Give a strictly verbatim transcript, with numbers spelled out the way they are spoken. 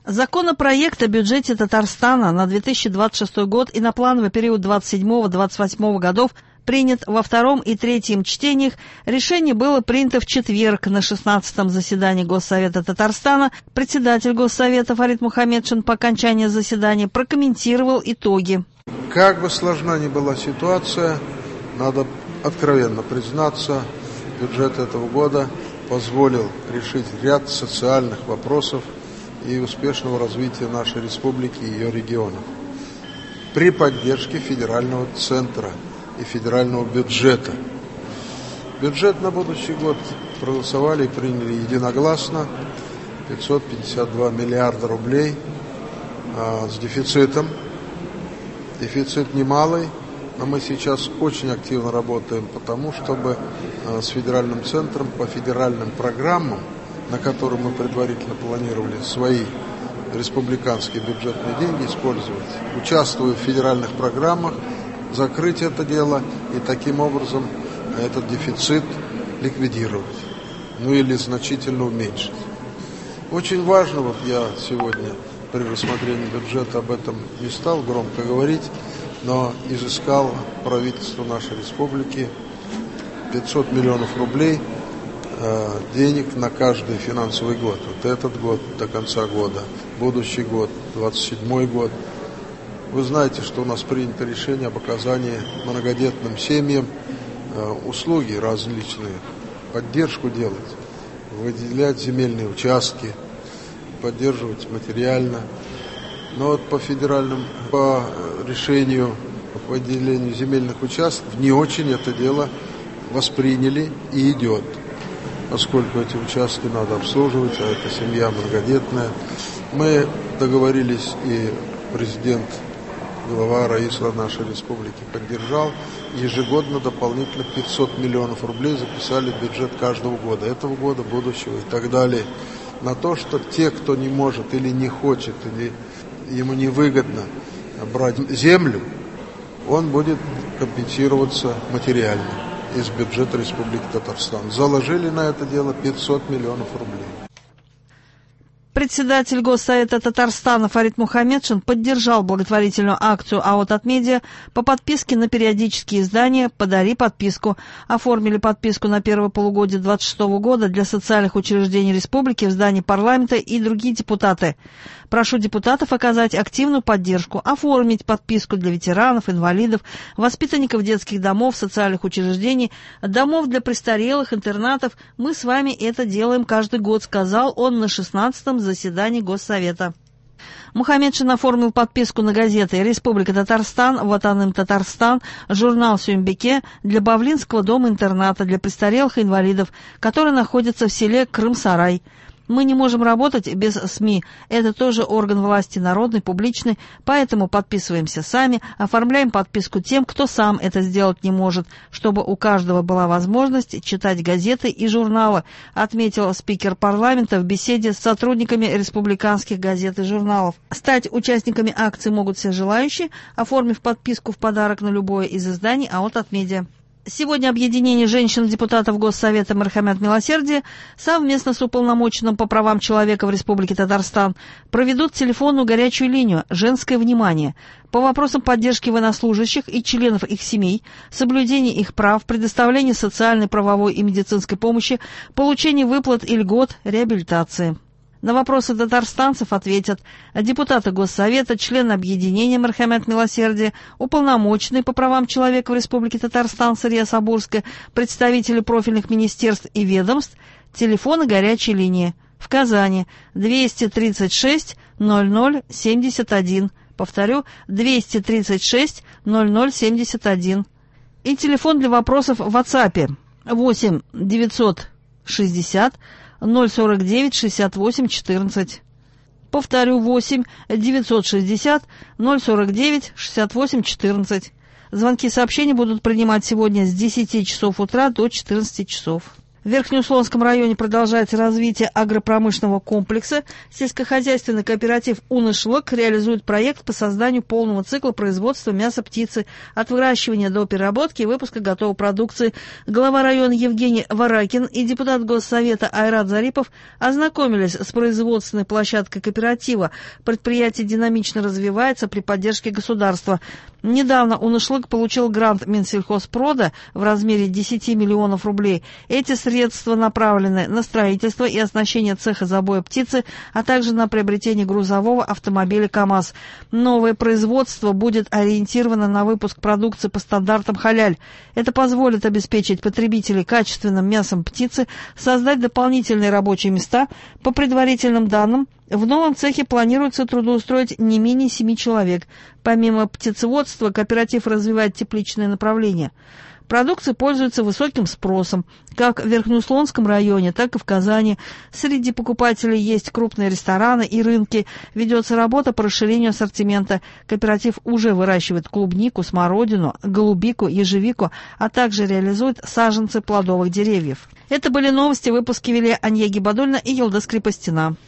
Законопроект о бюджете Татарстана на две тысячи двадцать шестой год и на плановый период двадцать седьмого — двадцать восьмого годов принят во втором и третьем чтениях. Решение было принято в четверг на шестнадцатом заседании Госсовета Татарстана. Председатель Госсовета Фарид Мухаммедшин по окончании заседания прокомментировал итоги. Как бы сложна ни была ситуация, надо откровенно признаться, бюджет этого года позволил решить ряд социальных вопросов и успешного развития нашей республики и ее регионов. При поддержке федерального центра и федерального бюджета. Бюджет на будущий год проголосовали и приняли единогласно. пятьсот пятьдесят два миллиарда рублей а, с дефицитом. Дефицит немалый, но мы сейчас очень активно работаем по тому, чтобы а, с федеральным центром по федеральным программам, на которые мы предварительно планировали свои республиканские бюджетные деньги использовать, участвуя в федеральных программах, закрыть это дело и таким образом этот дефицит ликвидировать, ну или значительно уменьшить. Очень важно, вот я сегодня при рассмотрении бюджета об этом не стал громко говорить, но изыскал правительство нашей республики пятьсот миллионов рублей денег на каждый финансовый год. Вот этот год до конца года, будущий год, двадцать седьмой год. Вы знаете, что у нас принято решение об оказании многодетным семьям услуги различные, поддержку делать, выделять земельные участки, поддерживать материально. Но вот по федеральным, по решению по выделению земельных участков не очень это дело восприняли и идет, поскольку эти участки надо обслуживать, а это семья многодетная. Мы договорились, и президент, глава Раиса нашей республики поддержал, ежегодно дополнительно пятьсот миллионов рублей записали в бюджет каждого года, этого года, будущего и так далее, на то, что те, кто не может или не хочет, или ему невыгодно брать землю, он будет компенсироваться материально из бюджета Республики Татарстан. Заложили на это дело пятьсот миллионов рублей. Председатель Госсовета Татарстана Фарид Мухаммедшин поддержал благотворительную акцию АО «Татмедиа» по подписке на периодические издания «Подари подписку». Оформили подписку на первое полугодие двадцать шестого года для социальных учреждений республики в здании парламента и другие депутаты. Прошу депутатов оказать активную поддержку, оформить подписку для ветеранов, инвалидов, воспитанников детских домов, социальных учреждений, домов для престарелых, интернатов. Мы с вами это делаем каждый год, сказал он на шестнадцатом заседании Госсовета. Мухаммедшин оформил подписку на газеты «Республика Татарстан», «Ватаным Татарстан», журнал «Сюмбеке» для Бавлинского дома-интерната для престарелых и инвалидов, который находится в селе Крым-Сарай. Мы не можем работать без СМИ. Это тоже орган власти народный, публичный, поэтому подписываемся сами, оформляем подписку тем, кто сам это сделать не может, чтобы у каждого была возможность читать газеты и журналы, отметил спикер парламента в беседе с сотрудниками республиканских газет и журналов. Стать участниками акции могут все желающие, оформив подписку в подарок на любое из изданий АО «Татмедиа». Сегодня объединение женщин-депутатов Госсовета «Мархамят Милосердие» совместно с уполномоченным по правам человека в Республике Татарстан проведут телефонную горячую линию «Женское внимание» по вопросам поддержки военнослужащих и членов их семей, соблюдения их прав, предоставления социальной, правовой и медицинской помощи, получения выплат и льгот, реабилитации. На вопросы татарстанцев ответят депутаты Госсовета, члены объединения «Мархамят Милосердие», уполномоченные по правам человека в Республике Татарстан Сария Сабурская, представители профильных министерств и ведомств, телефоны горячей линии. В Казани двести тридцать шесть ноль ноль семьдесят один, повторю, двести тридцать шесть ноль ноль семьдесят один. И телефон для вопросов в WhatsApp восемь девятьсот шестьдесят ноль сорок девять шестьдесят восемь четырнадцать. Повторю, восемь девятьсот шестьдесят ноль сорок девять шестьдесят восемь четырнадцать. Звонки и сообщения будут принимать сегодня с десяти часов утра до четырнадцати часов. В Верхнеуслонском районе продолжается развитие агропромышленного комплекса. Сельскохозяйственный кооператив «Унышлык» реализует проект по созданию полного цикла производства мяса птицы от выращивания до переработки и выпуска готовой продукции. Глава района Евгений Варакин и депутат Госсовета Айрат Зарипов ознакомились с производственной площадкой кооператива. Предприятие динамично развивается при поддержке государства. Недавно «Унышлык» получил грант Минсельхозпрода в размере десяти миллионов рублей. Эти средства направлены на строительство и оснащение цеха забоя птицы, а также на приобретение грузового автомобиля КАМАЗ. Новое производство будет ориентировано на выпуск продукции по стандартам халяль. Это позволит обеспечить потребителей качественным мясом птицы, создать дополнительные рабочие места. По предварительным данным, в новом цехе планируется трудоустроить не менее семи человек. Помимо птицеводства, кооператив развивает тепличное направление. Продукция пользуется высоким спросом, как в Верхнеуслонском районе, так и в Казани. Среди покупателей есть крупные рестораны и рынки. Ведется работа по расширению ассортимента. Кооператив уже выращивает клубнику, смородину, голубику, ежевику, а также реализует саженцы плодовых деревьев. Это были новости. Выпуски вели Анья Гибадульна и Елда Скрипостина.